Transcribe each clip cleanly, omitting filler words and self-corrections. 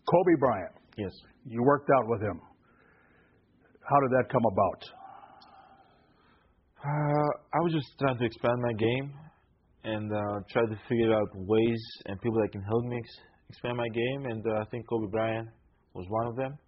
Kobe Bryant. Yes. You worked out with him. How did that come about? I was just trying to expand my game and try to figure out ways and people that can help me expand my game. And I think Kobe Bryant was one of them.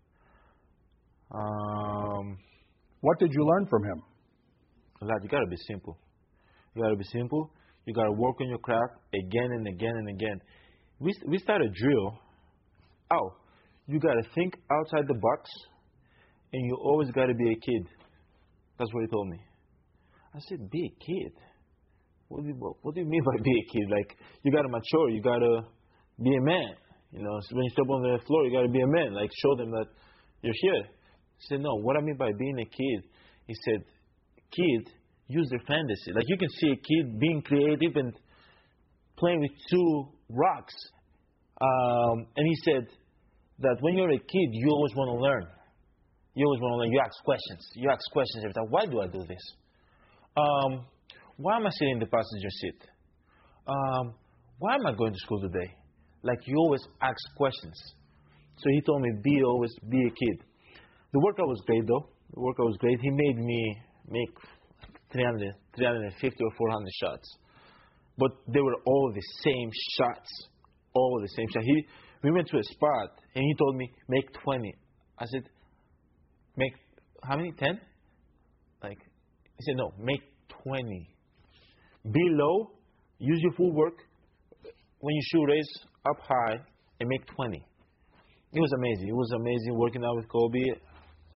What did you learn from him? Lad, you got to be simple. You got to be simple. You got to work on your craft again and again and again. We started drill. Oh, you got to think outside the box, and you always got to be a kid. That's what he told me. I said, be a kid? What do you mean by be a kid? Like, you got to mature. You got to be a man. You know, so when you step on the floor, you got to be a man. Like, show them that you're here. I said, no, what I mean by being a kid, he said, kid, use their fantasy. Like, you can see a kid being creative and playing with two rocks. And he said that when you're a kid, you always want to learn. You always want to learn. You ask questions. You ask questions every time. Why do I do this? Why am I sitting in the passenger seat? Why am I going to school today? Like, you always ask questions. So he told me, always be a kid. The workout was great, though. The workout was great. He made me make 350 or 400 shots. But they were all the same shots. All the same shots. We went to a spot, and he told me, make 20. I said, make how many? 10? Like, he said, no, make 20. Be low, use your full work. When you shoot, raise up high, and make 20. It was amazing. It was amazing working out with Kobe.